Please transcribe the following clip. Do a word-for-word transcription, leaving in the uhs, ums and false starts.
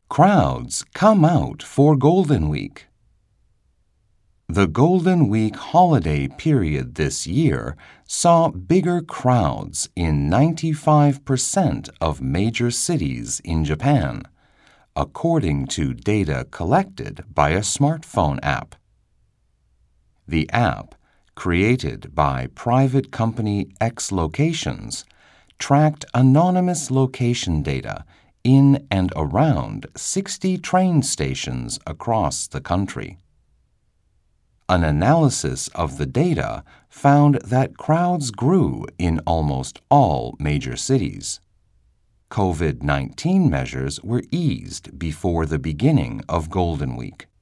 Crowds come out for Golden Week. The Golden Week holiday period this year saw bigger crowds in ninety-five percent of major cities in Japan, according to data collected by a smartphone app. The app, created by private company X Locations, tracked anonymous location data in and around sixty train stations across the country. An analysis of the data found that crowds grew in almost all major cities. COVID nineteen measures were eased before the beginning of Golden Week.